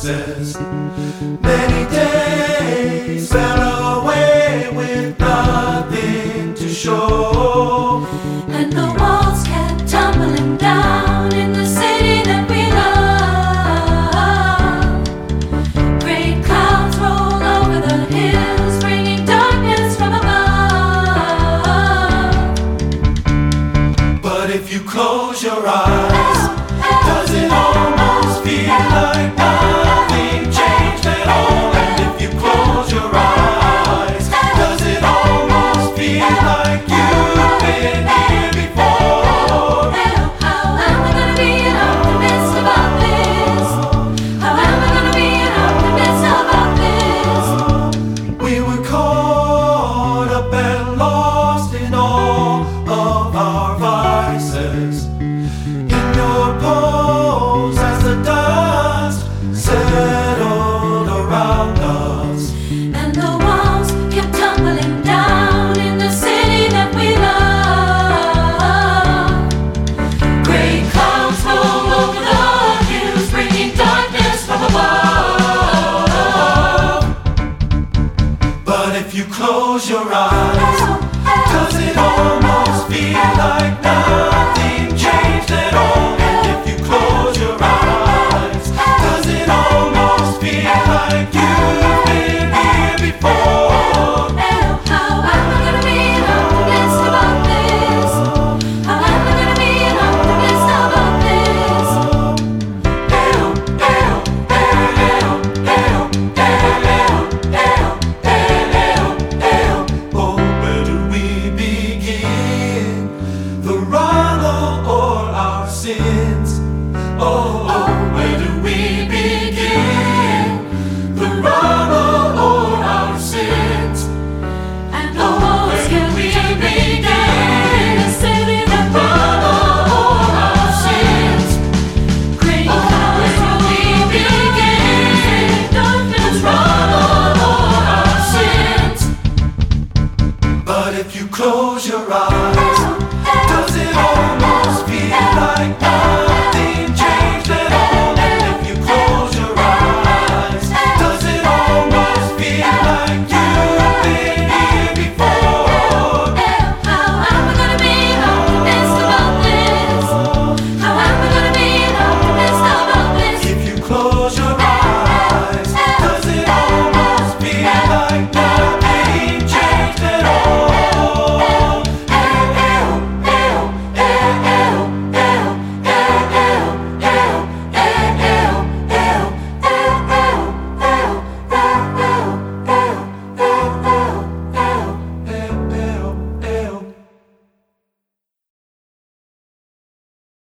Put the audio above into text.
vices. Many days fell away with nothing to show, and the walls kept tumbling down in the city that we love. Great clouds roll over the hills, bringing darkness from above. But if you close your eyes, does it almost feel like nothing changed at all? And if you close your eyes, does it almost feel like you've been here before? How am I gonna be an optimist about this? How am I gonna be an optimist about this? We were caught up and lost in all of our vices. In your pose as the dust settled around us, And the walls kept tumbling down in the city that we love. Great clouds roll over the hills, bringing darkness from above. but if you close your eyes, does it almost feel like nothing changed at all? And if you close your eyes, does it almost feel like you've been here before? How am I gonna be an optimist about this? How am I gonna be an optimist about this? Oh, where do we begin? The rhyme or our sin?